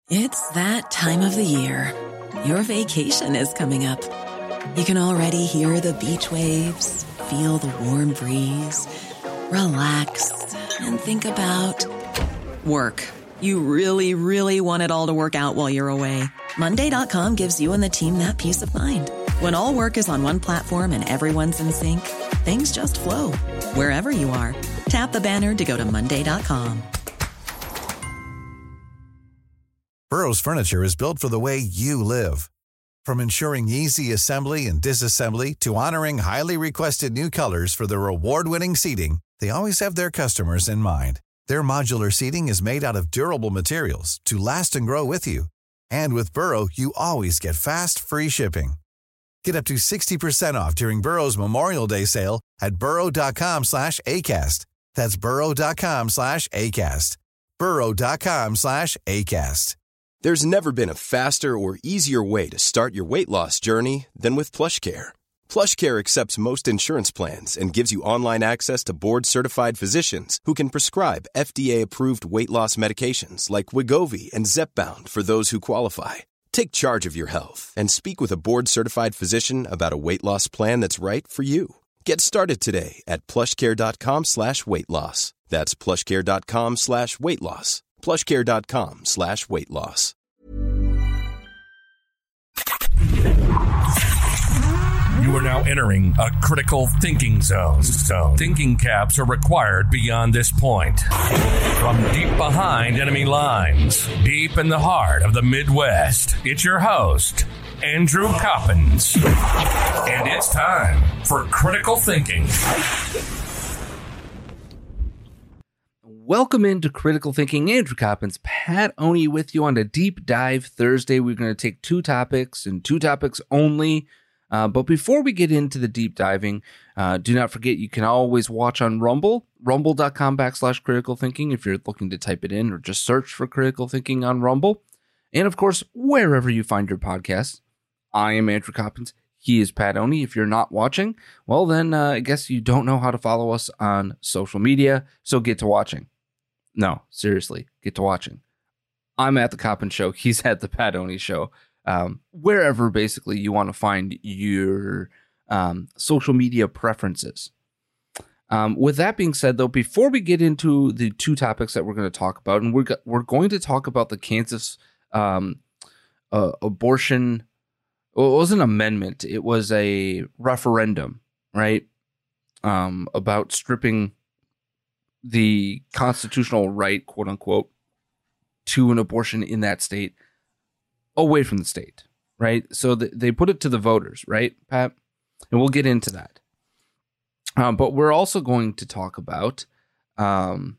It's that time of the year. Your vacation is coming up. You can already hear the beach waves, feel the warm breeze, relax, and think about work. You really, really want it all to work out while you're away. Monday.com gives you and the team that peace of mind. When all work is on one platform and everyone's in sync, things just flow. Wherever you are, tap the banner to go to Monday.com. Burrow's furniture is built for the way you live. From ensuring easy assembly and disassembly to honoring highly requested new colors for their award-winning seating, they always have their customers in mind. Their modular seating is made out of durable materials to last and grow with you. And with Burrow, you always get fast, free shipping. Get up to 60% off during Burrow's Memorial Day sale at burrow.com/ACAST. That's burrow.com/ACAST. burrow.com/ACAST. There's never been a faster or easier way to start your weight loss journey than with PlushCare. PlushCare accepts most insurance plans and gives you online access to board-certified physicians who can prescribe FDA-approved weight loss medications like Wegovy and Zepbound for those who qualify. Take charge of your health and speak with a board-certified physician about a weight loss plan that's right for you. Get started today at plushcare.com/weight loss. That's plushcare.com/weight loss. plushcare.com/weight loss. You are now entering a critical thinking zone. Thinking caps are required beyond this point. From deep behind enemy lines, deep in the heart of the Midwest, it's your host, Andrew Coppins. And it's time for Critical Thinking. Welcome into Critical Thinking. Andrew Coppins, Pat Oney with you on a Deep Dive Thursday. We're going to take two topics and two topics only. But before we get into the deep diving, do not forget you can always watch on Rumble, rumble.com/critical thinking if you're looking to type it in, or just search for Critical Thinking on Rumble. And of course, wherever you find your podcasts. I am Andrew Coppins. He is Pat Oney. If you're not watching, well, then I guess you don't know how to follow us on social media, so get to watching. No, seriously, get to watching. I'm at the Coppin Show. He's at the Pat Oney Show. Wherever basically you want to find your social media preferences. With that being said, though, before we get into the two topics that we're going to talk about, and we're going to talk about the Kansas abortion. Well, it was an amendment. It was a referendum, right? About stripping the constitutional right, quote unquote, to an abortion in that state away from the state, right? So they put it to the voters, right, Pat? And we'll get into that. But we're also going to talk about, wow,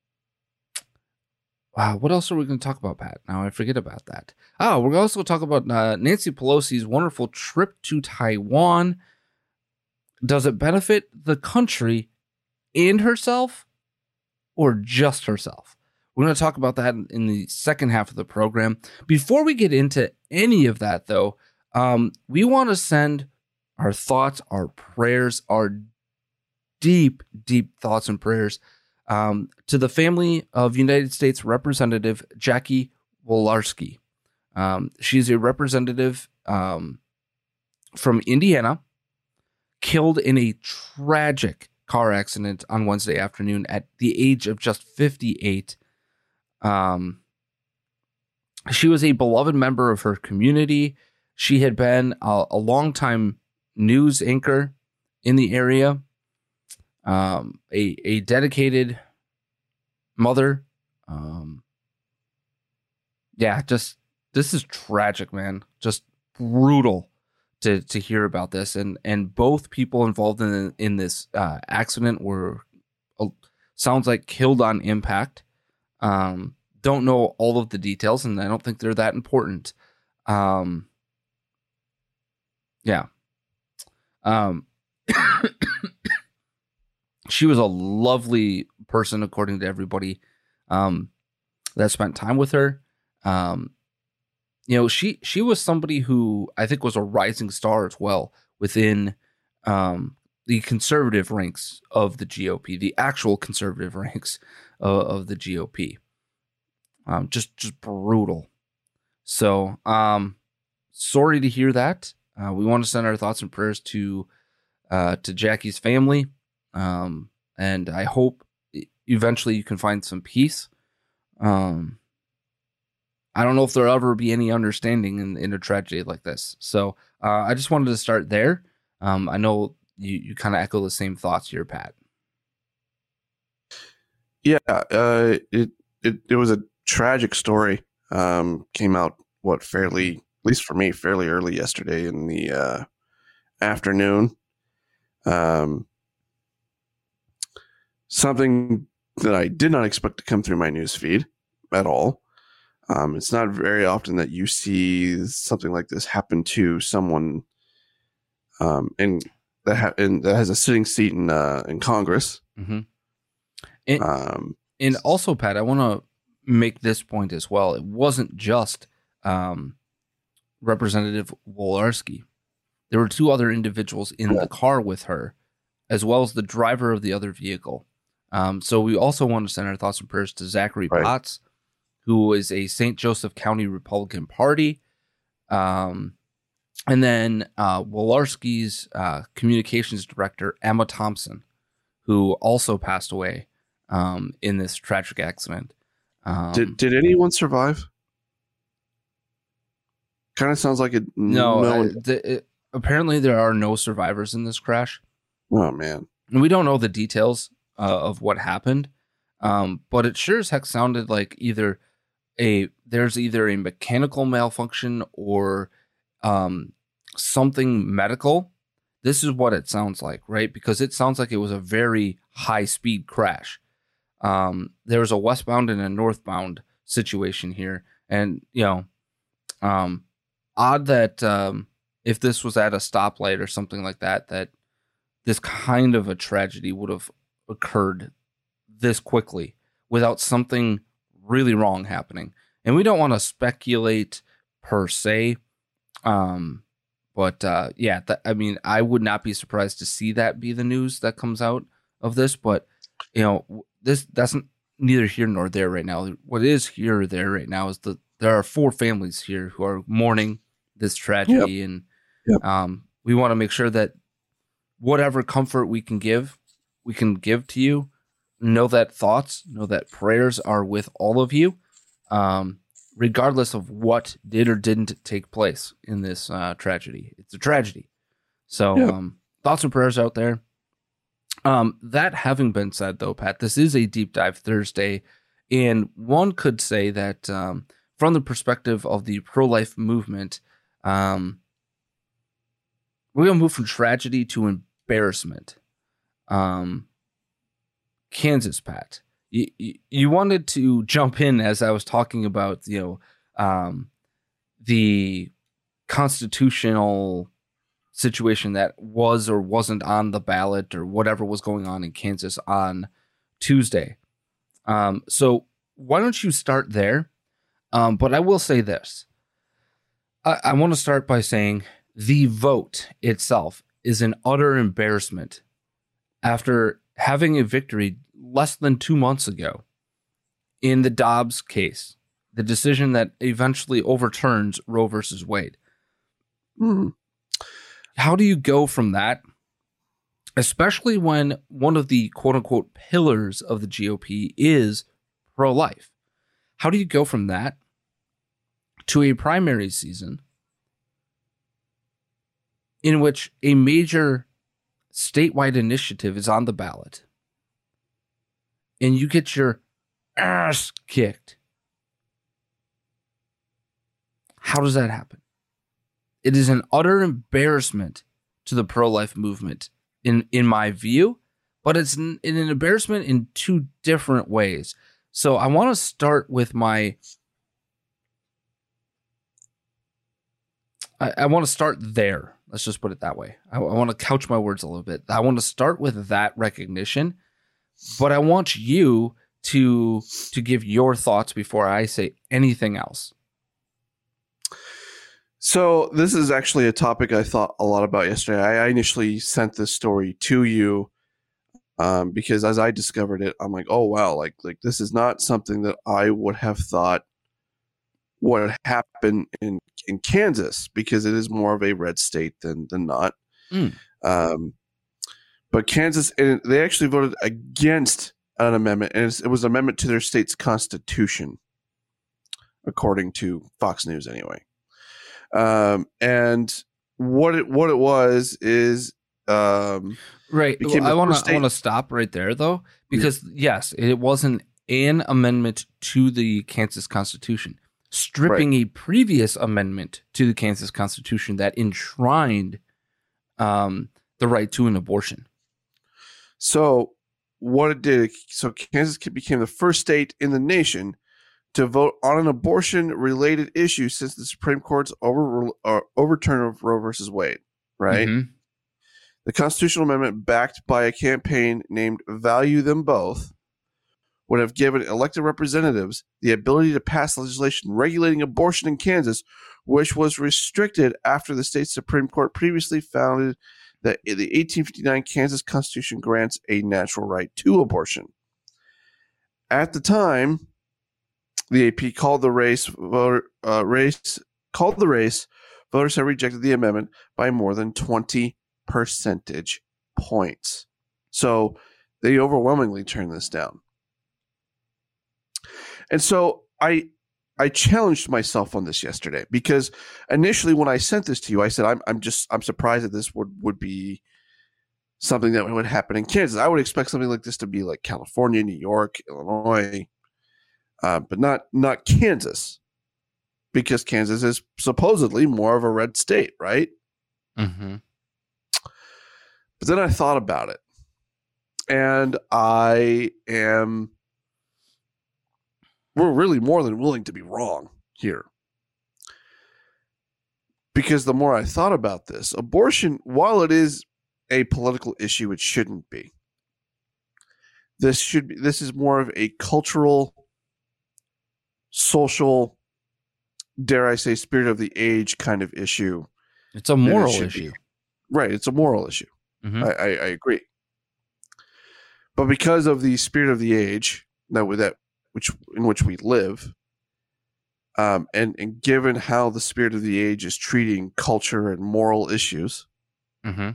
what else are we going to talk about, Pat? Now I forget about that. Oh, we're also going to talk about Nancy Pelosi's wonderful trip to Taiwan. Does it benefit the country and herself, or just herself? We're going to talk about that in the second half of the program. Before we get into any of that, though, we want to send our thoughts, our prayers, our deep, deep thoughts and prayers to the family of United States Representative Jackie Walorski. She's a representative from Indiana, killed in a tragic car accident on Wednesday afternoon at the age of just 58. She was a beloved member of her community. She had been a longtime news anchor in the area, a dedicated mother. This is tragic, man. Just brutal to hear about this. And both people involved in this accident were, sounds like, killed on impact. Don't know all of the details, and I don't think they're that important. She was a lovely person, according to everybody that spent time with her. She was somebody who I think was a rising star as well within the conservative ranks of the GOP, the actual conservative ranks of the GOP. Just brutal. So, sorry to hear that. We want to send our thoughts and prayers to Jackie's family. And I hope eventually you can find some peace. I don't know if there'll ever be any understanding in a tragedy like this. So I just wanted to start there. I know you kind of echo the same thoughts here, Pat. Yeah, it was a tragic story. Came out fairly, at least for me, fairly early yesterday in the afternoon. Something that I did not expect to come through my news feed at all. It's not very often that you see something like this happen to someone that has a sitting seat in Congress. Mm-hmm. And also, Pat, I want to make this point as well. It wasn't just Representative Wolarski. There were two other individuals in the car with her, as well as the driver of the other vehicle. So we also want to send our thoughts and prayers to Zachary Potts, who is a St. Joseph County Republican Party. And then Wolarski's communications director, Emma Thompson, who also passed away in this tragic accident. Did anyone survive? Kind of sounds like it. No, apparently there are no survivors in this crash. Oh, man. And we don't know the details of what happened, but it sure as heck sounded like there's either a mechanical malfunction or something medical. This is what it sounds like, right? Because it sounds like it was a very high-speed crash. There was a westbound and a northbound situation here. And, odd that if this was at a stoplight or something like that, that this kind of a tragedy would have occurred this quickly without something really wrong happening. And we don't want to speculate per se. But I would not be surprised to see that be the news that comes out of this. But, that's neither here nor there right now. What is here or there right now is there are 4 families here who are mourning this tragedy. Yep. And we want to make sure that whatever comfort we can give to you. Know that prayers are with all of you, regardless of what did or didn't take place in this tragedy. It's a tragedy. So thoughts and prayers out there. That having been said, though, Pat, this is a Deep Dive Thursday, and one could say that from the perspective of the pro-life movement, we're going to move from tragedy to embarrassment. Kansas, Pat, you wanted to jump in as I was talking about, the constitutional situation that was or wasn't on the ballot or whatever was going on in Kansas on Tuesday. So why don't you start there? But I will say this. I want to start by saying the vote itself is an utter embarrassment after having a victory less than 2 months ago in the Dobbs case, the decision that eventually overturns Roe versus Wade. How do you go from that, especially when one of the quote unquote pillars of the GOP is pro-life? How do you go from that to a primary season in which a major statewide initiative is on the ballot and you get your ass kicked? How does that happen? It is an utter embarrassment to the pro-life movement in my view, but it's an embarrassment in 2 different ways. So I want to start with I want to start there. Let's just put it that way. I want to couch my words a little bit. I want to start with that recognition, but I want you to give your thoughts before I say anything else. So this is actually a topic I thought a lot about yesterday. I initially sent this story to you because as I discovered it, I'm like, oh, wow, like this is not something that I would have thought what happened in Kansas, because it is more of a red state than not. But Kansas, and they actually voted against an amendment, and it was an amendment to their state's constitution, according to Fox News anyway. And what it was is right. I want to stop right there though, because yes, it wasn't an amendment to the Kansas Constitution, stripping a previous amendment to the Kansas Constitution that enshrined the right to an abortion. So what it did, so Kansas became the first state in the nation to vote on an abortion-related issue since the Supreme Court's overturn of Roe versus Wade, right? Mm-hmm. The constitutional amendment, backed by a campaign named Value Them Both, would have given elected representatives the ability to pass legislation regulating abortion in Kansas, which was restricted after the state's Supreme Court previously found that the 1859 Kansas Constitution grants a natural right to abortion. At the time, the AP called the race. Voters have rejected the amendment by more than 20 percentage points. So they overwhelmingly turned this down. And so I challenged myself on this yesterday, because initially when I sent this to you, I said I'm surprised that this would be something that would happen in Kansas. I would expect something like this to be like California, New York, Illinois, but not Kansas, because Kansas is supposedly more of a red state, right? Mm-hmm. But then I thought about it, and we're really more than willing to be wrong here. Because the more I thought about this, abortion, while it is a political issue, it shouldn't be. This is more of a cultural, social, dare I say, spirit of the age kind of issue. It's a moral issue. Right, it's a moral issue. Mm-hmm. I agree. But because of the spirit of the age in which we live, and given how the spirit of the age is treating culture and moral issues, mm-hmm.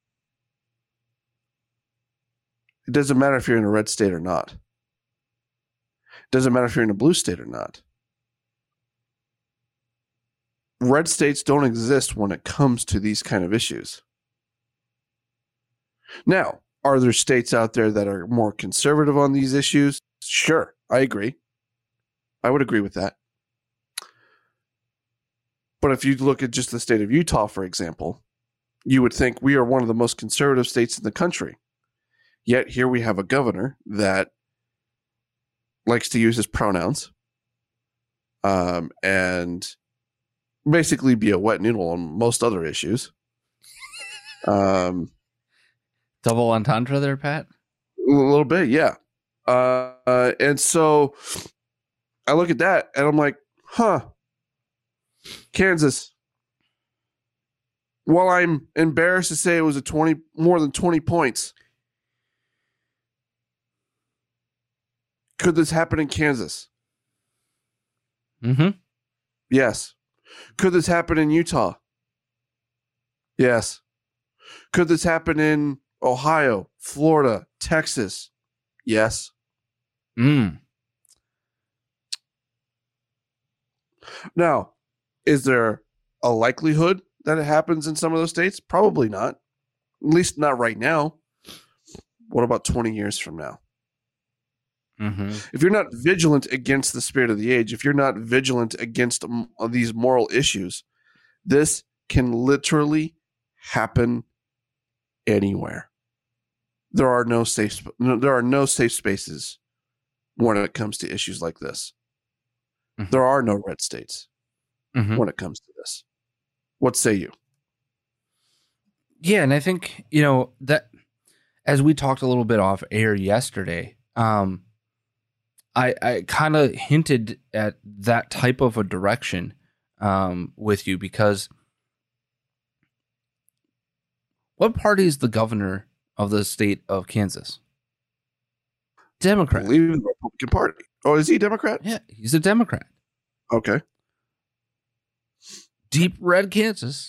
It doesn't matter if you're in a red state or not. It doesn't matter if you're in a blue state or not. Red states don't exist when it comes to these kind of issues. Now, are there states out there that are more conservative on these issues? Sure, I agree. I would agree with that. But if you look at just the state of Utah, for example, you would think we are one of the most conservative states in the country. Yet here we have a governor that likes to use his pronouns, and basically be a wet noodle on most other issues. Double entendre there, Pat? A little bit, yeah. And so I look at that and I'm like, Kansas. While I'm embarrassed to say it was more than 20 points, could this happen in Kansas? Mm-hmm. Yes. Could this happen in Utah? Yes. Could this happen in Ohio, Florida, Texas? Yes. Now, is there a likelihood that it happens in some of those states? Probably not. At least not right now. What about 20 years from now? Mm-hmm. If you're not vigilant against the spirit of the age, if you're not vigilant against these moral issues, this can literally happen anywhere. There are no safe spaces when it comes to issues like this. Mm-hmm. There are no red states mm-hmm. when it comes to this. What say you? Yeah, and I think, that as we talked a little bit off air yesterday, I kind of hinted at that type of a direction with you, because what party is the governor of the state of Kansas? Democrat. I believe in the Republican Party. Oh, is he Democrat? Yeah, he's a Democrat. Okay. deep red Kansas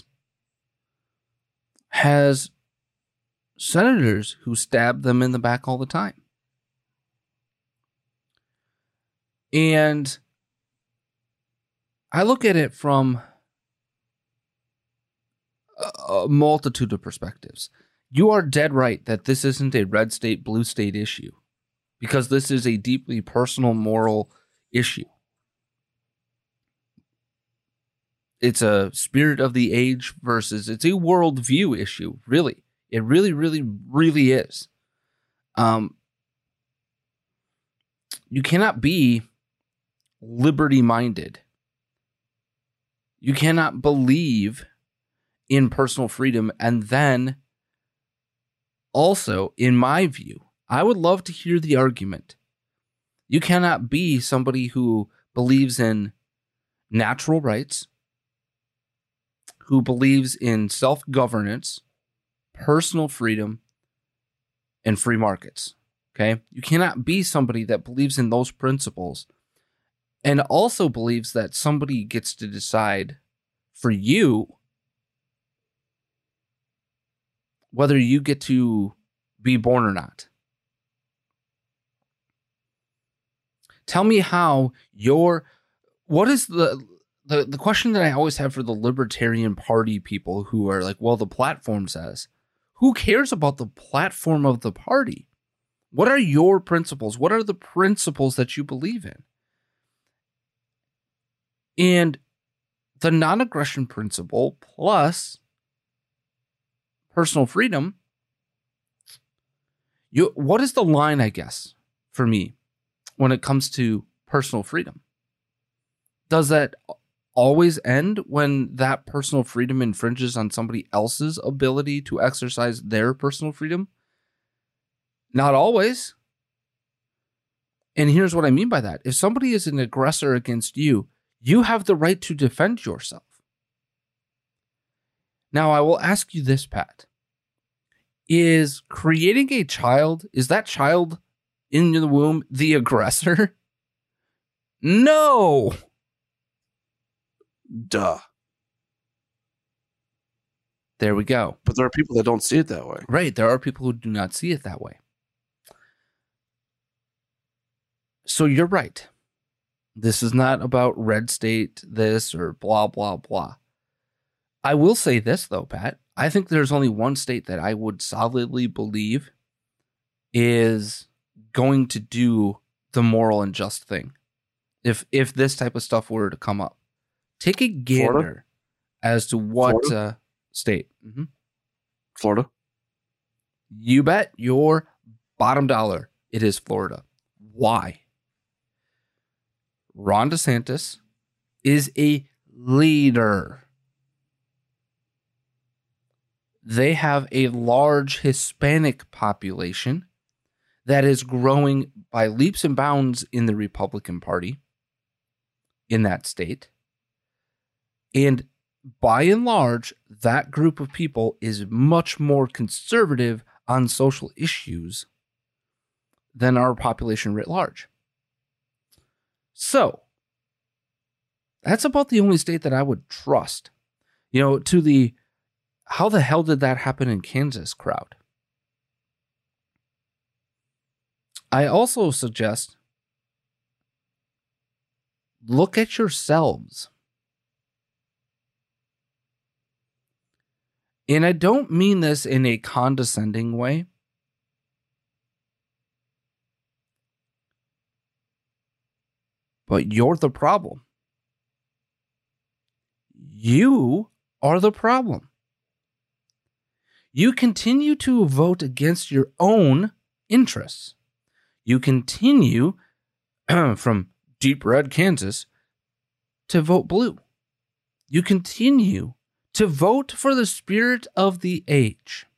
has senators who stab them in the back all the time. And I look at it from a multitude of perspectives. You are dead right that this isn't a red state, blue state issue, because this is a deeply personal, moral issue. It's a spirit of the age versus it's a worldview issue, really. It really, really, really is. You cannot be liberty-minded. You cannot believe in personal freedom and then also, in my view, I would love to hear the argument. You cannot be somebody who believes in natural rights, who believes in self-governance, personal freedom, and free markets. Okay? You cannot be somebody that believes in those principles and also believes that somebody gets to decide for you whether you get to be born or not. Tell me how what is the question that I always have for the Libertarian Party people who are like, well, the platform says. Who cares about the platform of the party? What are your principles? What are the principles that you believe in? And the non-aggression principle plus personal freedom, what is the line, I guess, for me when it comes to personal freedom? Does that always end when that personal freedom infringes on somebody else's ability to exercise their personal freedom? Not always. And here's what I mean by that. If somebody is an aggressor against you, you have the right to defend yourself. Now, I will ask you this, Pat. Is creating a child, is that child in the womb the aggressor? No. Duh. There we go. But there are people that don't see it that way. Right. There are people who do not see it that way. So you're right. This is not about red state, this or blah, blah, blah. I will say this, though, Pat. I think there's only one state that I would solidly believe is going to do the moral and just thing. If this type of stuff were to come up. Take a gander Florida? As to what state. Mm-hmm. Florida? You bet your bottom dollar it is Florida. Why? Ron DeSantis is a leader. They have a large Hispanic population that is growing by leaps and bounds in the Republican Party in that state. And by and large, that group of people is much more conservative on social issues than our population writ large. So, that's about the only state that I would trust. You know, to the how the hell did that happen in Kansas crowd? I also suggest look at yourselves. And I don't mean this in a condescending way. But you're the problem. You are the problem. You continue to vote against your own interests. You continue from deep red Kansas to vote blue. You continue to vote for the spirit of the age.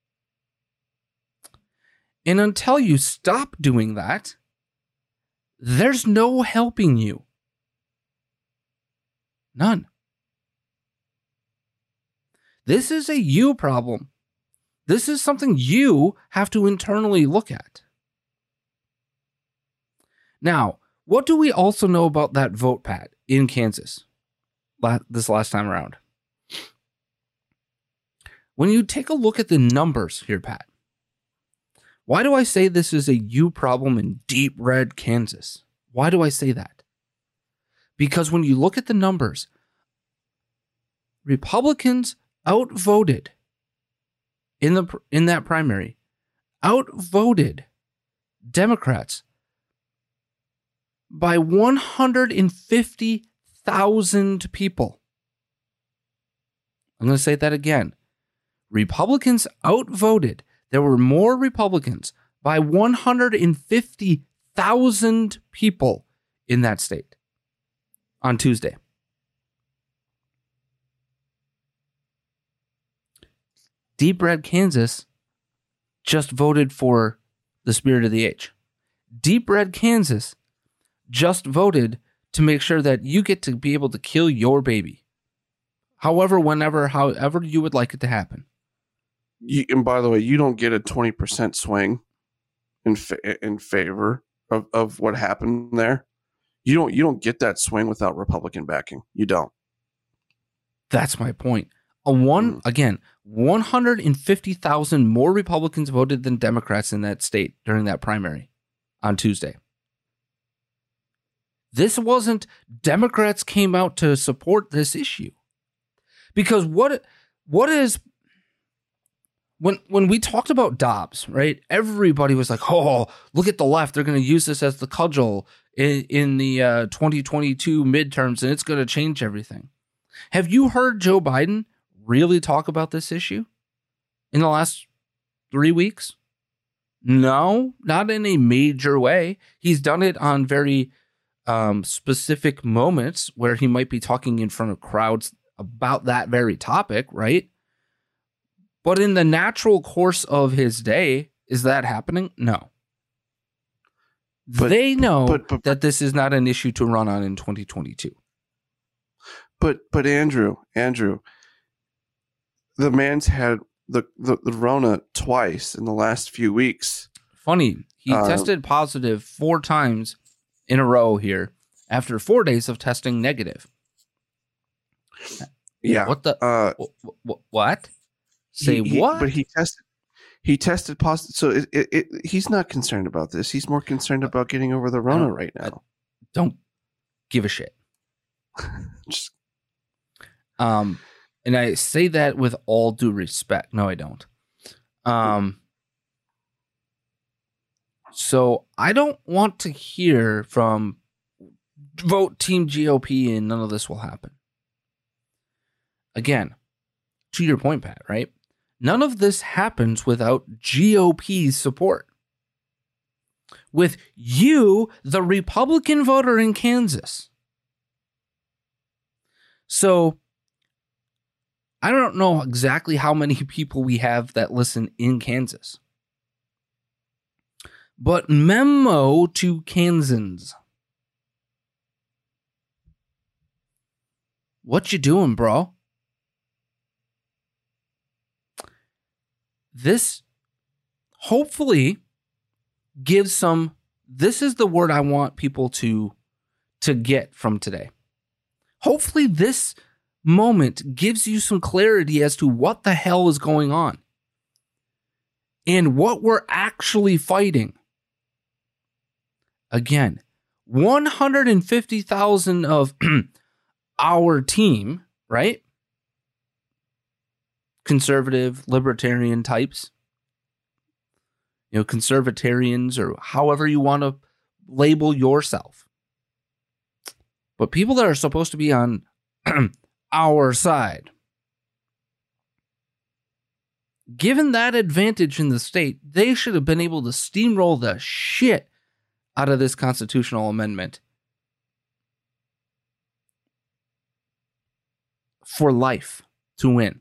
And until you stop doing that, there's no helping you. None. This is a you problem. This is something you have to internally look at. Now, what do we also know about that vote, Pat, in Kansas this last time around? when you take a look at the numbers here, Pat, why do I say this is a you problem in deep red Kansas? Why do I say that? Because when you look at the numbers, Republicans outvoted in that primary, outvoted Democrats by 150,000 people. I'm going to say that again. Republicans outvoted. There were more Republicans by 150,000 people in that state on Tuesday. Deep Red Kansas just voted for the spirit of the age. Deep Red Kansas just voted to make sure that you get to be able to kill your baby. However, whenever, however you would like it to happen. And by the way, you don't get a 20% swing in favor of what happened there. You don't get that swing without Republican backing. You don't. That's my point. Again, 150,000 more Republicans voted than Democrats in that state during that primary on Tuesday. This wasn't Democrats came out to support this issue. Because what is when we talked about Dobbs, right? Everybody was like, "Oh, look at the left. They're going to use this as the cudgel in the 2022 midterms, and it's going to change everything." Have you heard Joe Biden really talk about this issue in the last 3 weeks? No, not in a major way. He's done it on very specific moments where he might be talking in front of crowds about that very topic, right? But in the natural course of his day, is that happening? No. They know that this is not an issue to run on in 2022. But Andrew, the man's had the Rona twice in the last few weeks. Funny, he tested positive 4 times in a row here after 4 days of testing negative. Yeah. What the? What? What? But he tested positive. So he's not concerned about this. He's more concerned about getting over the Rona right now. Don't give a shit. Just, and I say that with all due respect. No, I don't. So I don't want to hear from vote Team GOP and none of this will happen. Again, to your point, Pat, right? None of this happens without GOP's support. With you, the Republican voter in Kansas. So I don't know exactly how many people we have that listen in Kansas. But memo to Kansans. What you doing, bro? This hopefully gives some, this is the word I want people to get from today. Hopefully this moment gives you some clarity as to what the hell is going on and what we're actually fighting. Again, 150,000 of our team, right? Conservative, libertarian types, conservatarians or however you want to label yourself. But people that are supposed to be on our side, given that advantage in the state, they should have been able to steamroll the shit out of this constitutional amendment for life to win.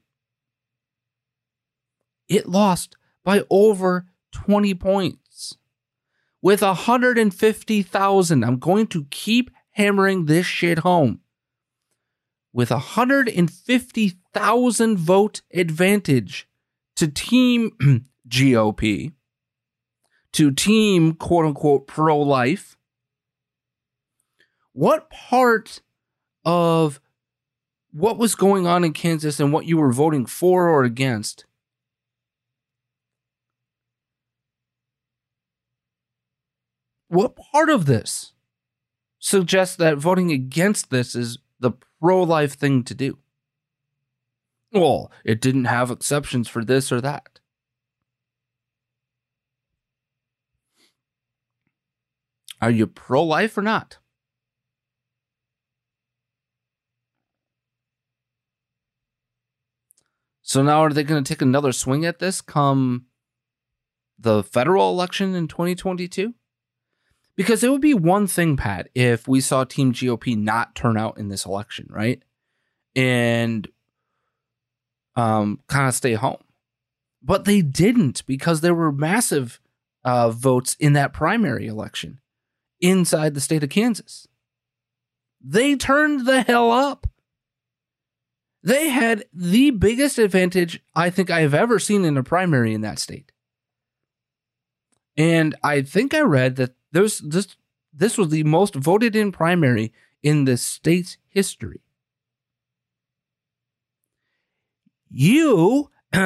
It lost by over 20 points with 150,000. I'm going to keep hammering this shit home. With 150,000 vote advantage to Team GOP, to Team quote unquote pro-life. What part of what was going on in Kansas and what you were voting for or against What part of this suggests that voting against this is the pro-life thing to do? Well, it didn't have exceptions for this or that. Are you pro-life or not? So now are they going to take another swing at this come the federal election in 2022? Because it would be one thing, Pat, if we saw Team GOP not turn out in this election, right? And kind of stay home. But they didn't, because there were massive votes in that primary election inside the state of Kansas. They turned the hell up. They had the biggest advantage I think I have ever seen in a primary in that state. And I think I read that this was the most voted in primary in the state's history. You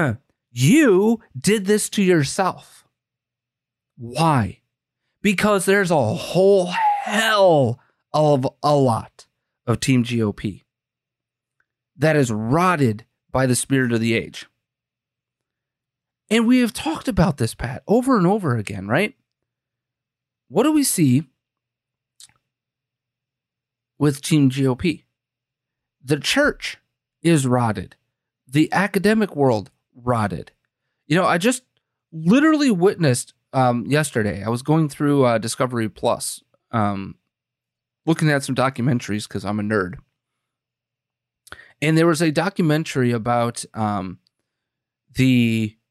did this to yourself. Why? Because there's a whole hell of a lot of Team GOP that is rotted by the spirit of the age. And we have talked about this, Pat, over and over again, right? What do we see with Team GOP? The church is rotted. The academic world rotted. You know, I just literally witnessed yesterday. I was going through Discovery Plus, looking at some documentaries because I'm a nerd. And there was a documentary about the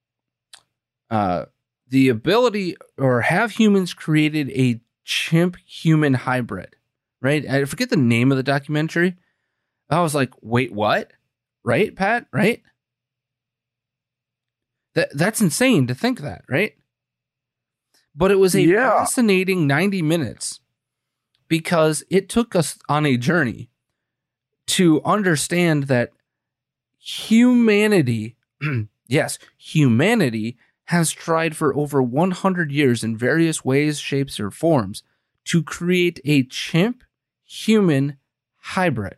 ability, or have humans created a chimp-human hybrid, right? I forget the name of the documentary. I was like, wait, what? Right, Pat? Right? That's insane to think that, right? But it was a fascinating 90 minutes because it took us on a journey to understand that humanity, yes, humanity has tried for over 100 years in various ways, shapes, or forms to create a chimp-human hybrid.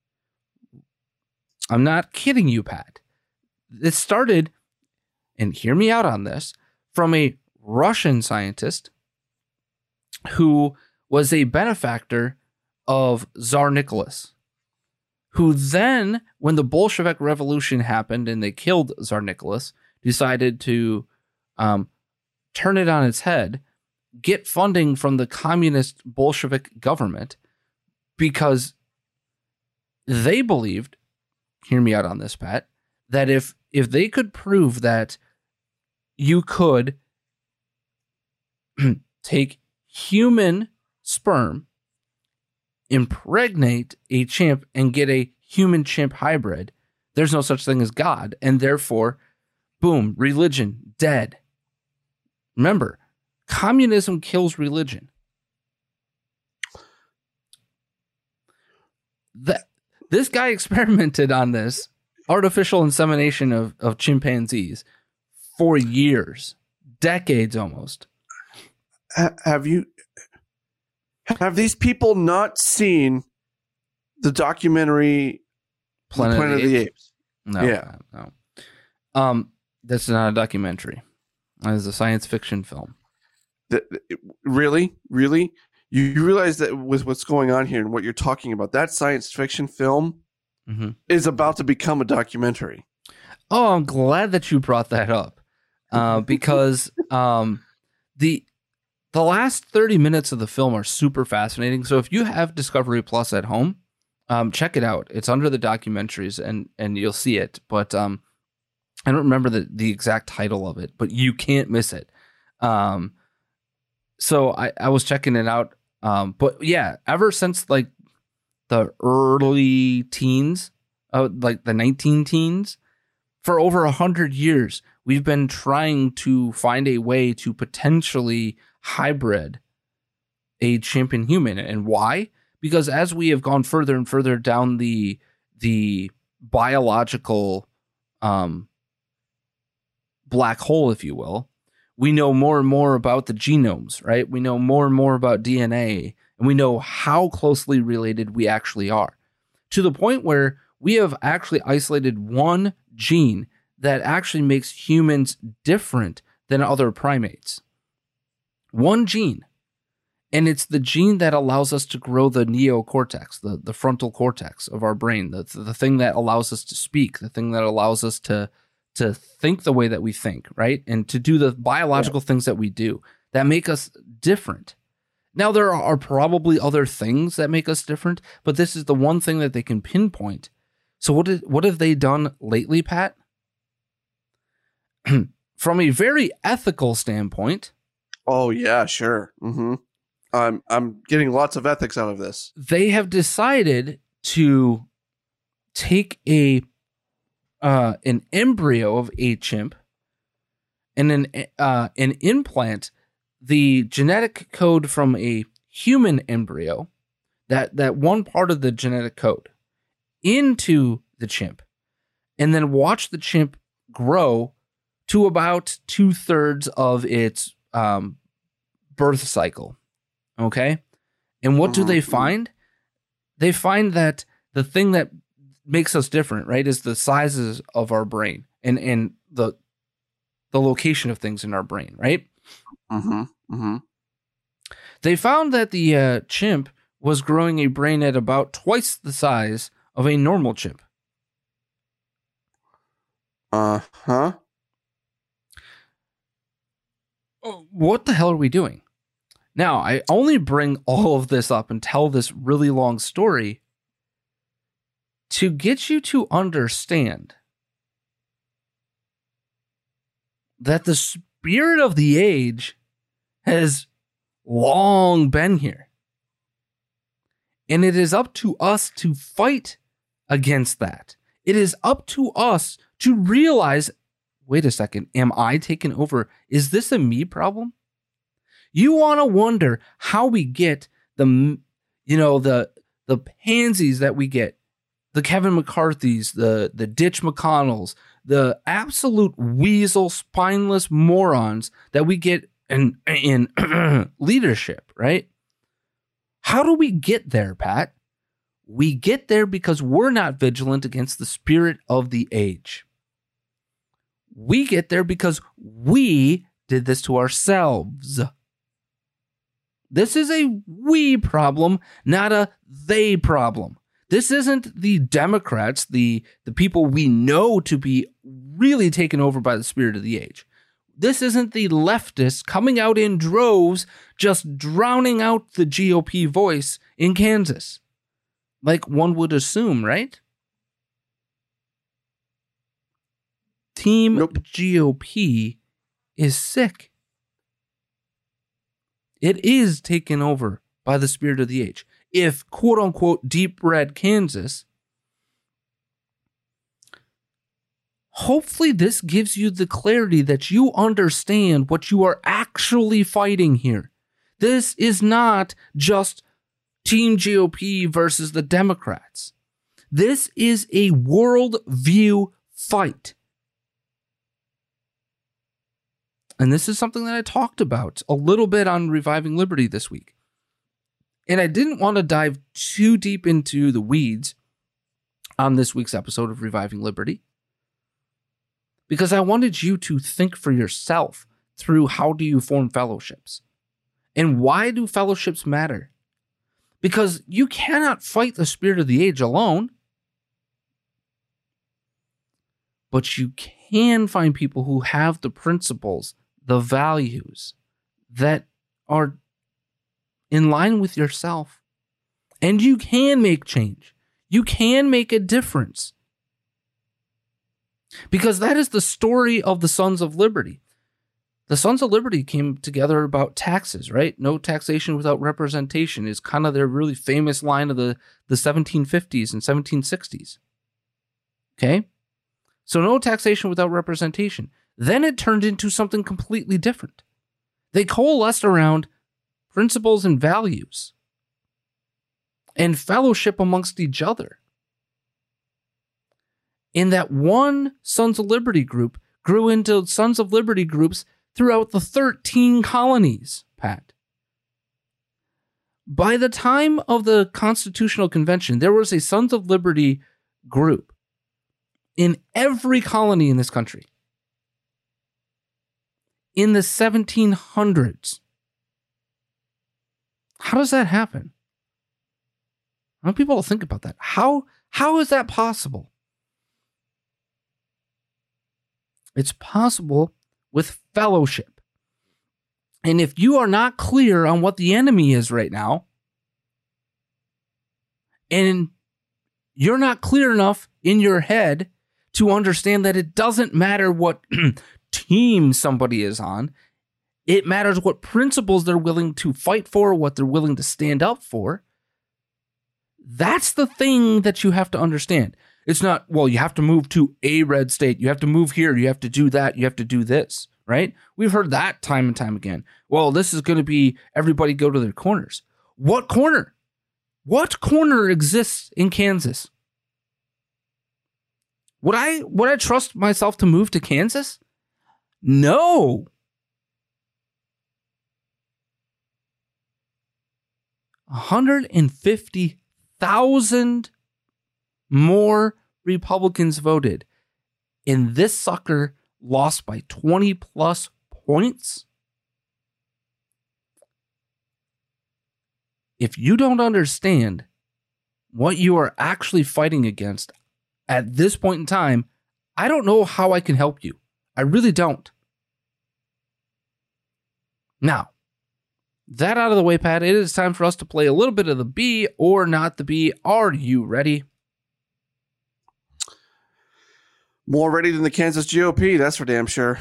I'm not kidding you, Pat. It started, and hear me out on this, from a Russian scientist who was a benefactor of Tsar Nicholas, who then, when the Bolshevik Revolution happened and they killed Tsar Nicholas, decided to turn it on its head, get funding from the communist Bolshevik government, because they believed, hear me out on this, Pat, that if they could prove that you could take human sperm, impregnate a chimp, and get a human-chimp hybrid, there's no such thing as God, and therefore, boom, religion, dead. Remember, communism kills religion. This guy experimented on this artificial insemination of chimpanzees for years, decades almost. Have these people not seen the documentary Planet of the Apes? No, yeah. No. That's not a documentary. That is a science fiction film. Really? You realize that with what's going on here and what you're talking about, that science fiction film is about to become a documentary. Oh, I'm glad that you brought that up. Because the last 30 minutes of the film are super fascinating. So if you have Discovery Plus at home, check it out. It's under the documentaries and you'll see it. But I don't remember the exact title of it, but you can't miss it. So I was checking it out. But yeah, ever since like the early teens, like the 19 teens, for over 100 years, we've been trying to find a way to potentially hybrid a chimp and human. And why? Because as we have gone further and further down the biological black hole, if you will, we know more and more about the genomes, right? We know more and more about DNA, and we know how closely related we actually are, to the point where we have actually isolated one gene that actually makes humans different than other primates. One gene. And it's the gene that allows us to grow the neocortex, the frontal cortex of our brain, the thing that allows us to speak, the thing that allows us to think the way that we think, right? And to do the biological things that we do that make us different. Now, there are probably other things that make us different, but this is the one thing that they can pinpoint. So what have they done lately, Pat? From a very ethical standpoint. Oh, yeah, sure. Mm-hmm. I'm getting lots of ethics out of this. They have decided to take an embryo of a chimp and an implant the genetic code from a human embryo, that one part of the genetic code, into the chimp, and then watch the chimp grow to about 2/3 of its birth cycle. Okay. And what do they find? They find that the thing that makes us different, right, is the sizes of our brain and the location of things in our brain, right? Mm-hmm. Mm-hmm. They found that the chimp was growing a brain at about twice the size of a normal chimp. Uh-huh. What the hell are we doing? Now, I only bring all of this up and tell this really long story to get you to understand that the spirit of the age has long been here. And it is up to us to fight against that. It is up to us to realize, wait a second, am I taking over? Is this a me problem? You want to wonder how we get the pansies that we get, the Kevin McCarthy's, the Ditch McConnells, the absolute weasel, spineless morons that we get in leadership, right? How do we get there, Pat? We get there because we're not vigilant against the spirit of the age. We get there because we did this to ourselves. This is a we problem, not a they problem. This isn't the Democrats, the people we know to be really taken over by the spirit of the age. This isn't the leftists coming out in droves, just drowning out the GOP voice in Kansas, like one would assume, right? Team GOP is sick. It is taken over by the spirit of the age. If, quote unquote, deep red Kansas, hopefully this gives you the clarity that you understand what you are actually fighting here. This is not just Team GOP versus the Democrats. This is a worldview fight. And this is something that I talked about a little bit on Reviving Liberty this week. And I didn't want to dive too deep into the weeds on this week's episode of Reviving Liberty, because I wanted you to think for yourself through how do you form fellowships and why do fellowships matter? Because you cannot fight the spirit of the age alone, but you can find people who have the principles, the values that are in line with yourself. And you can make change. You can make a difference. Because that is the story of the Sons of Liberty. The Sons of Liberty came together about taxes, right? No taxation without representation is kind of their really famous line of the 1750s and 1760s. Okay? So no taxation without representation. Then it turned into something completely different. They coalesced around principles and values and fellowship amongst each other. In that one Sons of Liberty group grew into Sons of Liberty groups throughout the 13 colonies, Pat. By the time of the Constitutional Convention, there was a Sons of Liberty group in every colony in this country. In the 1700s. How does that happen? I want people to think about that. How is that possible? It's possible with fellowship. And if you are not clear on what the enemy is right now, and you're not clear enough in your head to understand that it doesn't matter what team somebody is on, it matters what principles they're willing to fight for, what they're willing to stand up for. That's the thing that you have to understand. It's not, well, you have to move to a red state. You have to move here. You have to do that. You have to do this, right? We've heard that time and time again. Well, this is going to be everybody go to their corners. What corner? What corner exists in Kansas? Would I trust myself to move to Kansas? No. $150,000 more Republicans voted, and this sucker lost by 20 plus points. If you don't understand what you are actually fighting against at this point in time, I don't know how I can help you. I really don't. Now, that out of the way, Pat, it is time for us to play a little bit of the Be or Not the Be. Are you ready? More ready than the Kansas GOP, that's for damn sure.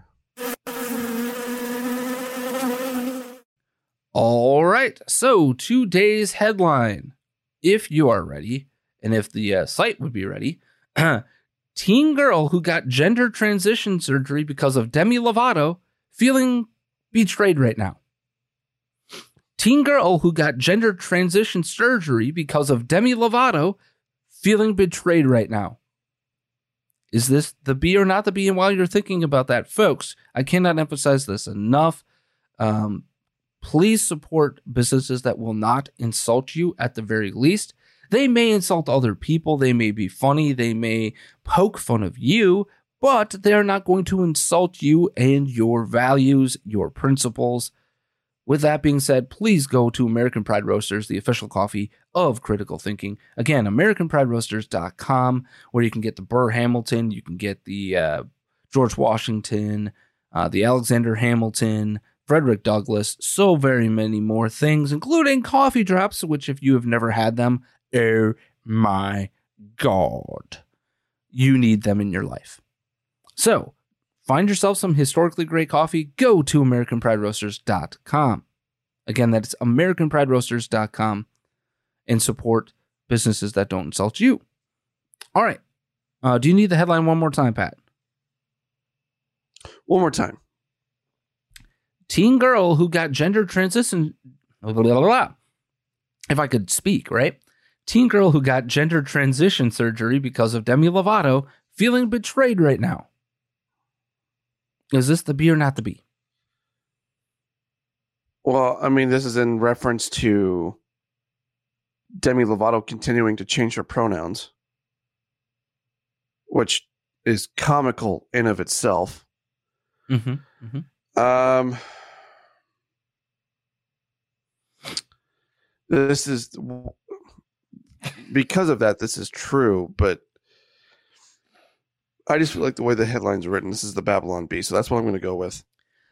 All right, so today's headline, if you are ready, and if the site would be ready, teen girl who got gender transition surgery because of Demi Lovato feeling betrayed right now. Teen girl who got gender transition surgery because of Demi Lovato feeling betrayed right now. Is this the Be or Not the Be? And while you're thinking about that, folks, I cannot emphasize this enough. Please support businesses that will not insult you at the very least. They may insult other people. They may be funny. They may poke fun of you, but they're not going to insult you and your values, your principles. With that being said, please go to American Pride Roasters, the official coffee of critical thinking. Again, AmericanPrideRoasters.com, where you can get the Burr Hamilton, you can get the George Washington, the Alexander Hamilton, Frederick Douglass, so very many more things, including coffee drops, which if you have never had them, oh my God, you need them in your life. So, find yourself some historically great coffee, go to AmericanPrideRoasters.com. Again, that's AmericanPrideRoasters.com, and support businesses that don't insult you. All right. Do you need the headline one more time, Pat? One more time. Teen girl who got gender transition... Blah, blah, blah, blah. If I could speak, right? Teen girl who got gender transition surgery because of Demi Lovato feeling betrayed right now. Is this the Be or Not the Be? Well, I mean, this is in reference to Demi Lovato continuing to change her pronouns, which is comical in of itself. Mm-hmm. Mm-hmm. This is because of that. This is true, but I just feel like the way the headline's written. This is the Babylon Bee, so that's what I'm going to go with.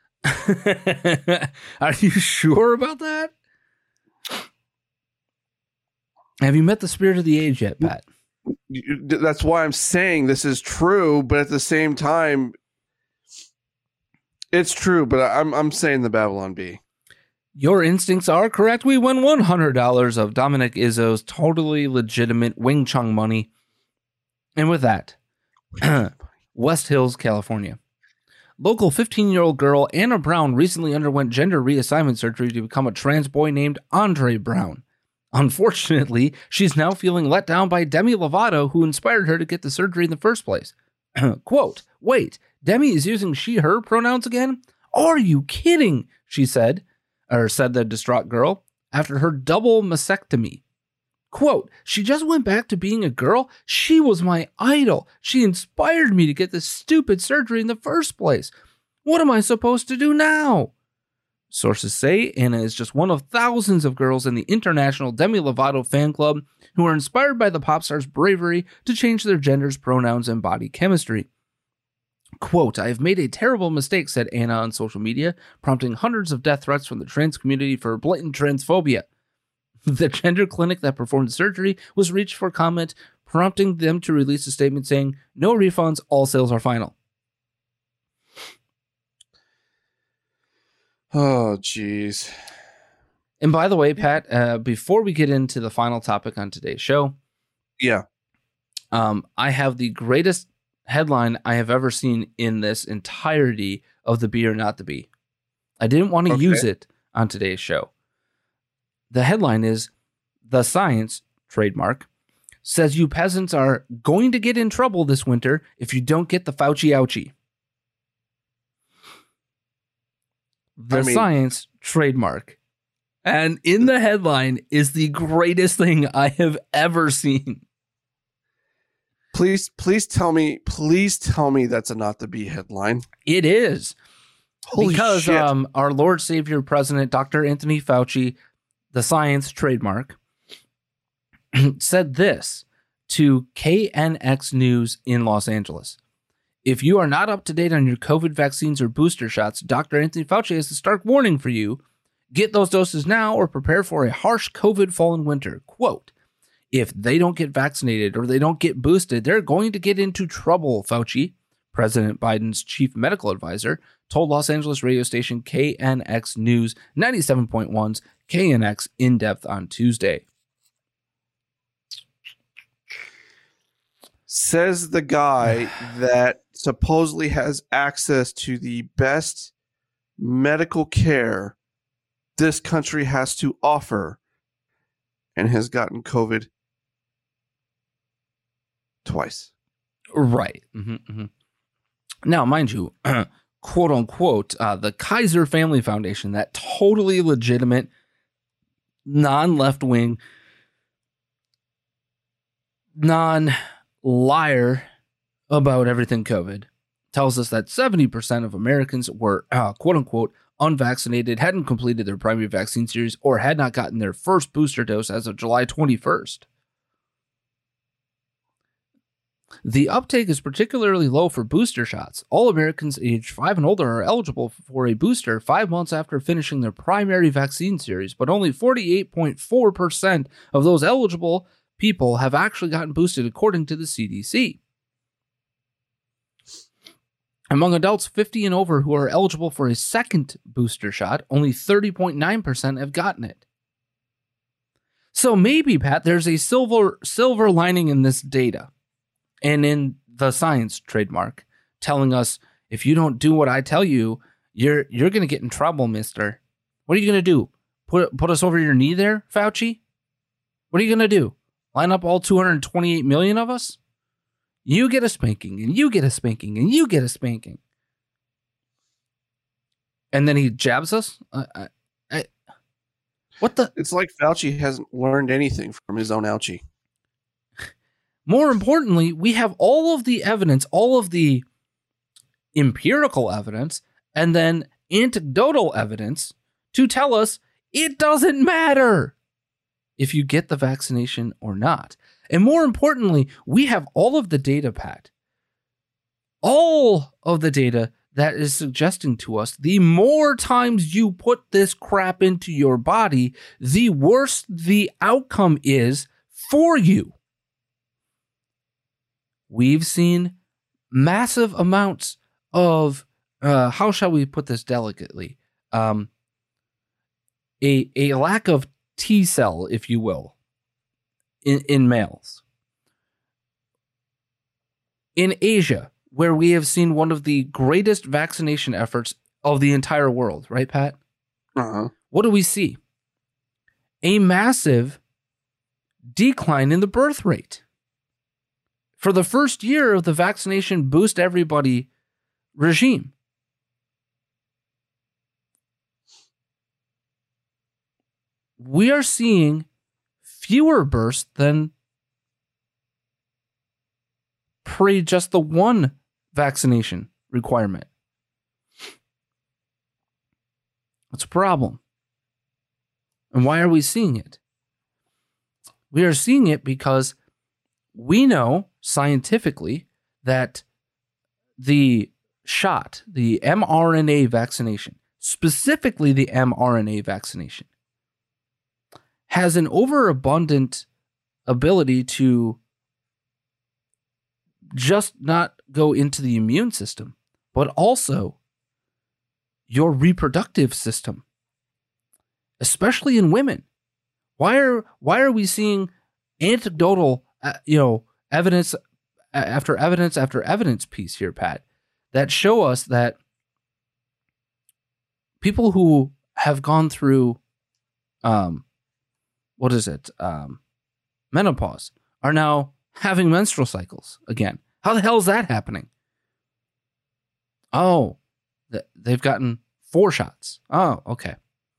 Are you sure about that? Have you met the spirit of the age yet, Pat? That's why I'm saying this is true, but at the same time, it's true. But I'm saying the Babylon Bee. Your instincts are correct. We won $100 of Dominic Izzo's totally legitimate Wing Chun money. And with that, West Hills, California. Local 15-year-old girl Anna Brown recently underwent gender reassignment surgery to become a trans boy named Andre Brown. Unfortunately, she's now feeling let down by Demi Lovato, who inspired her to get the surgery in the first place. Quote, wait, Demi is using she, her pronouns again? Are you kidding? She said the distraught girl after her double mastectomy. Quote, she just went back to being a girl. She was my idol. She inspired me to get this stupid surgery in the first place. What am I supposed to do now? Sources say Anna is just one of thousands of girls in the international Demi Lovato fan club who are inspired by the pop star's bravery to change their genders, pronouns, and body chemistry. Quote, I have made a terrible mistake, said Anna on social media, prompting hundreds of death threats from the trans community for blatant transphobia. The gender clinic that performed the surgery was reached for comment, prompting them to release a statement saying, no refunds, all sales are final. Oh, jeez. And by the way, Pat, before we get into the final topic on today's show, yeah, I have the greatest headline I have ever seen in this entirety of the Be or Not the Be. I didn't want to use it on today's show. The headline is, The Science, trademark, says you peasants are going to get in trouble this winter if you don't get the Fauci ouchie. Science, trademark. And in the headline is the greatest thing I have ever seen. Please tell me that's a Not the Be headline. It is. Holy because shit. Our Lord Savior President Dr. Anthony Fauci, the Science, trademark, said this to KNX News in Los Angeles. If you are not up to date on your COVID vaccines or booster shots, Dr. Anthony Fauci has a stark warning for you. Get those doses now or prepare for a harsh COVID fall and winter. Quote, if they don't get vaccinated or they don't get boosted, they're going to get into trouble, Fauci, President Biden's chief medical advisor, told Los Angeles radio station KNX News 97.1's KNX In Depth on Tuesday. Says the guy that supposedly has access to the best medical care this country has to offer and has gotten COVID twice. Right. Mm-hmm, mm-hmm. Now, mind you, quote unquote, the Kaiser Family Foundation, that totally legitimate, non-left wing, non-liar about everything COVID, tells us that 70% of Americans were, quote unquote, unvaccinated, hadn't completed their primary vaccine series, or had not gotten their first booster dose as of July 21st. The uptake is particularly low for booster shots. All Americans aged 5 and older are eligible for a booster 5 months after finishing their primary vaccine series, but only 48.4% of those eligible people have actually gotten boosted, according to the CDC. Among adults 50 and over who are eligible for a second booster shot, only 30.9% have gotten it. So maybe, Pat, there's a silver lining in this data and in the Science, trademark, telling us if you don't do what I tell you, you're going to get in trouble, mister. What are you going to do? Put us over your knee there, Fauci? What are you going to do? Line up all 228 million of us? You get a spanking, and you get a spanking, and you get a spanking. And then he jabs us? What the? It's like Fauci hasn't learned anything from his own ouchie. More importantly, we have all of the evidence, all of the empirical evidence, and then anecdotal evidence to tell us it doesn't matter if you get the vaccination or not. And more importantly, we have all of the data, Pat. All of the data that is suggesting to us the more times you put this crap into your body, the worse the outcome is for you. We've seen massive amounts of, how shall we put this delicately? A lack of T cell, if you will, in males. In Asia, where we have seen one of the greatest vaccination efforts of the entire world, right, Pat? Uh-huh. What do we see? A massive decline in the birth rate. For the first year of the vaccination boost everybody regime. we are seeing fewer bursts than pre just the one vaccination requirement. It's a problem. And why are we seeing it? We are seeing it because we know scientifically that the shot, the mRNA vaccination, specifically the mRNA vaccination, has an overabundant ability to just not go into the immune system, but also your reproductive system, especially in women. Why are we seeing anecdotal, evidence after evidence after evidence piece here, Pat, that show us that people who have gone through, menopause, are now having menstrual cycles again? How the hell is that happening? Oh, they've gotten 4 shots. Oh, okay.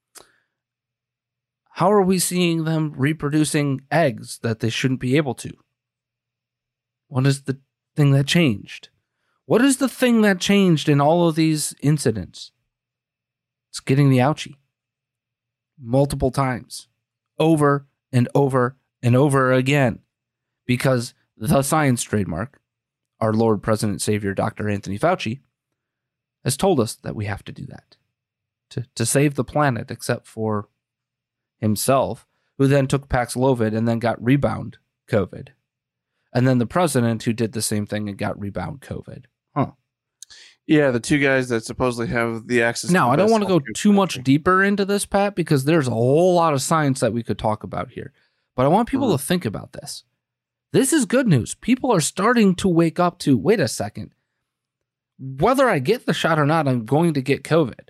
How are we seeing them reproducing eggs that they shouldn't be able to? What is the thing that changed? What is the thing that changed in all of these incidents? It's getting the ouchie. Multiple times. Over and over and over again. Because the science trademark, our Lord, President, Savior, Dr. Anthony Fauci, has told us that we have to do that. To save the planet, except for himself, who then took Paxlovid and then got rebound COVID. And then the president who did the same thing and got rebound COVID. Huh. Yeah, the 2 guys that supposedly have the access. Now, to I don't want to go too country. much deeper into this, Pat, because there's a whole lot of science that we could talk about here. But I want people to think about this. This is good news. People are starting to wake up to, wait a second, whether I get the shot or not, I'm going to get COVID.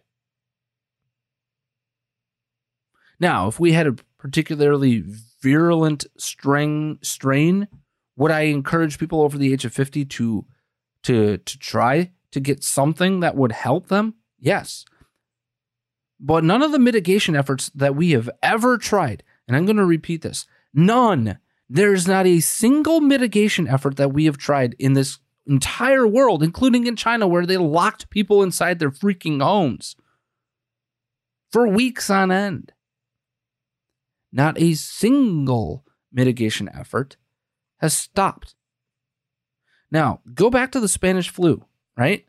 Now, if we had a particularly virulent strain, would I encourage people over the age of 50 to try to get something that would help them? Yes. But none of the mitigation efforts that we have ever tried, and I'm going to repeat this, none. There's not a single mitigation effort that we have tried in this entire world, including in China, where they locked people inside their freaking homes for weeks on end. Not a single mitigation effort has stopped. Now, go back to the Spanish flu, right?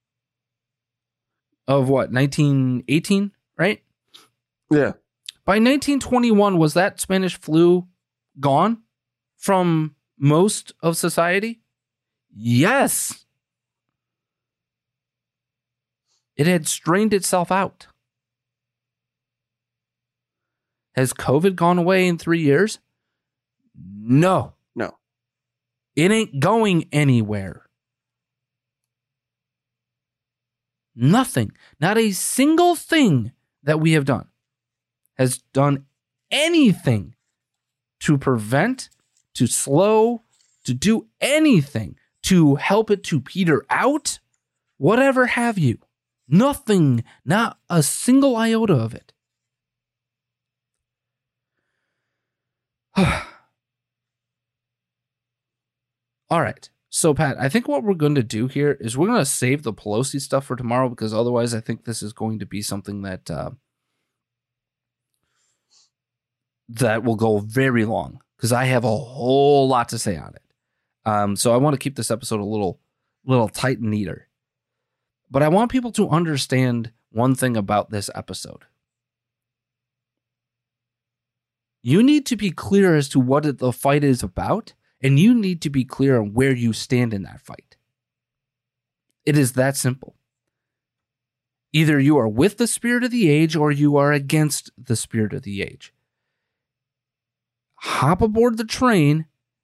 Of what, 1918, right? Yeah. By 1921, was that Spanish flu gone from most of society? Yes. It had strained itself out. Has COVID gone away in 3 years? No. No. It ain't going anywhere. Nothing. Not a single thing that we have done has done anything to prevent, to slow, to do anything to help it to peter out, whatever have you. Nothing. Not a single iota of it. All right. So, Pat, I think what we're going to do here is we're going to save the Pelosi stuff for tomorrow, because otherwise I think this is going to be something that that will go very long, because I have a whole lot to say on it. So I want to keep this episode a little tight and neater. But I want people to understand one thing about this episode. You need to be clear as to what the fight is about, and you need to be clear on where you stand in that fight. It is that simple. Either you are with the spirit of the age or you are against the spirit of the age. Hop aboard the train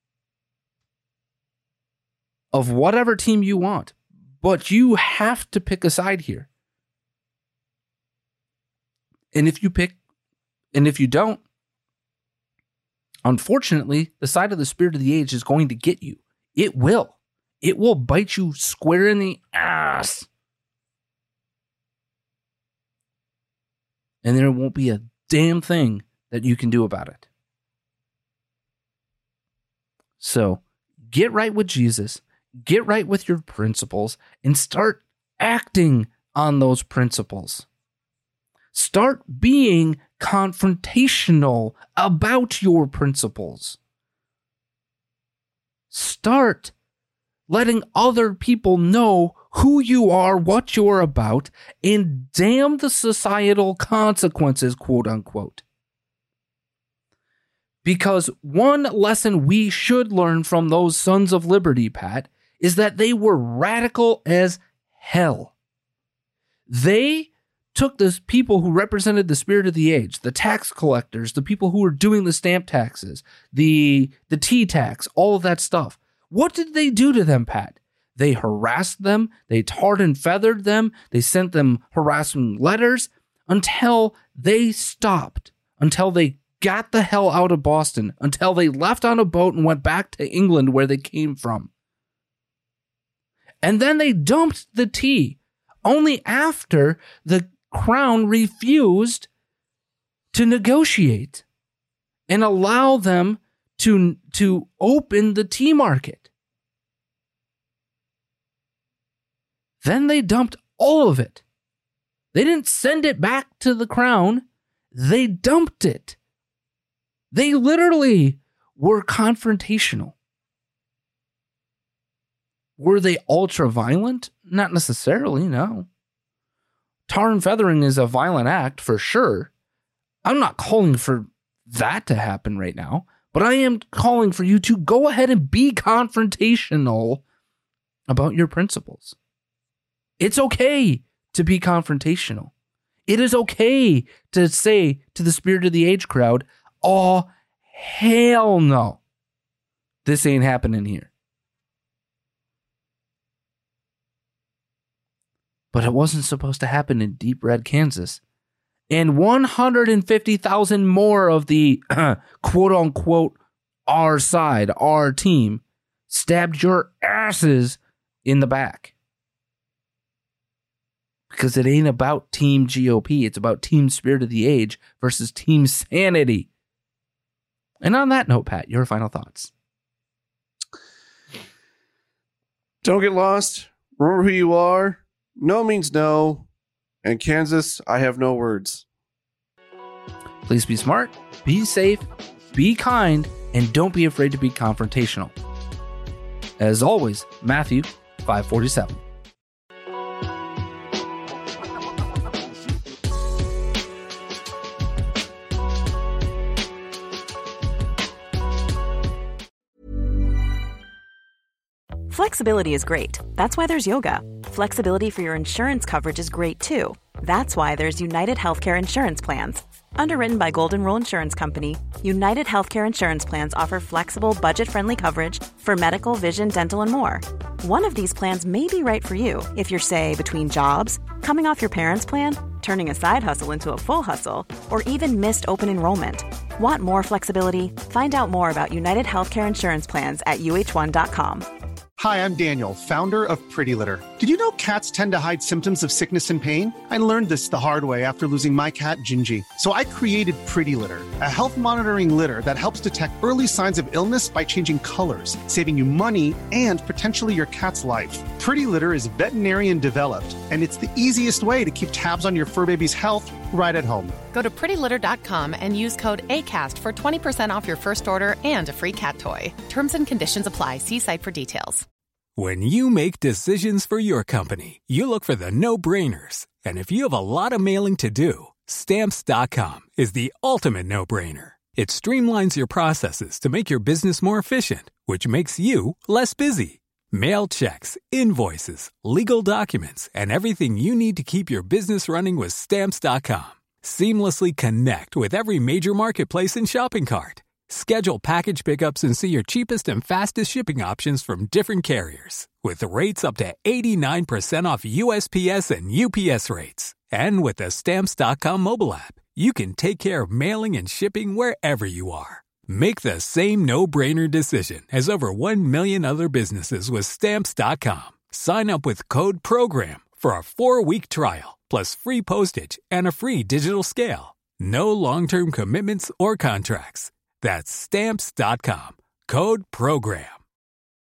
of whatever team you want, but you have to pick a side here. And if you don't, unfortunately, the side of the spirit of the age is going to get you. It will. It will bite you square in the ass. And there won't be a damn thing that you can do about it. So get right with Jesus, get right with your principles, and start acting on those principles. Start being confrontational about your principles. Start letting other people know who you are, what you're about, and damn the societal consequences, quote unquote. Because one lesson we should learn from those Sons of Liberty, Pat, is that they were radical as hell. They took the people who represented the spirit of the age, the tax collectors, the people who were doing the stamp taxes, the tea tax, all of that stuff. What did they do to them, Pat? They harassed them, they tarred and feathered them, they sent them harassing letters until they stopped, until they got the hell out of Boston, until they left on a boat and went back to England where they came from. And then they dumped the tea only after the Crown refused to negotiate and allow them to open the tea market. Then they dumped all of it. They didn't send it back to the Crown. They dumped it. They literally were confrontational. Were they ultra violent? Not necessarily, no. Tar and feathering is a violent act for sure. I'm not calling for that to happen right now, but I am calling for you to go ahead and be confrontational about your principles. It's okay to be confrontational. It is okay to say to the spirit of the age crowd, oh, hell no. This ain't happening here. But it wasn't supposed to happen in Deep Red, Kansas. And 150,000 more of the quote-unquote our side, our team, stabbed your asses in the back. Because it ain't about Team GOP. It's about Team Spirit of the Age versus Team Sanity. And on that note, Pat, your final thoughts. Don't get lost. Remember who you are. No means no. And Kansas, I have no words. Please be smart, be safe, be kind, and don't be afraid to be confrontational. As always, Matthew 5:47. Flexibility is great. That's why there's yoga. Flexibility for your insurance coverage is great too. That's why there's United Healthcare Insurance Plans. Underwritten by Golden Rule Insurance Company, United Healthcare Insurance Plans offer flexible, budget-friendly coverage for medical, vision, dental, and more. One of these plans may be right for you if you're, say, between jobs, coming off your parents' plan, turning a side hustle into a full hustle, or even missed open enrollment. Want more flexibility? Find out more about United Healthcare Insurance Plans at uh1.com. Hi, I'm Daniel, founder of Pretty Litter. Did you know cats tend to hide symptoms of sickness and pain? I learned this the hard way after losing my cat, Gingy. So I created Pretty Litter, a health monitoring litter that helps detect early signs of illness by changing colors, saving you money and potentially your cat's life. Pretty Litter is veterinarian developed, and it's the easiest way to keep tabs on your fur baby's health right at home. Go to prettylitter.com and use code ACAST for 20% off your first order and a free cat toy. Terms and conditions apply. See site for details. When you make decisions for your company, you look for the no-brainers. And if you have a lot of mailing to do, Stamps.com is the ultimate no-brainer. It streamlines your processes to make your business more efficient, which makes you less busy. Mail checks, invoices, legal documents, and everything you need to keep your business running with Stamps.com. Seamlessly connect with every major marketplace and shopping cart. Schedule package pickups and see your cheapest and fastest shipping options from different carriers. With rates up to 89% off USPS and UPS rates. And with the Stamps.com mobile app, you can take care of mailing and shipping wherever you are. Make the same no-brainer decision as over 1 million other businesses with Stamps.com. Sign up with code PROGRAM for a 4-week trial, plus free postage and a free digital scale. No long-term commitments or contracts. That's Stamps.com. Code PROGRAM.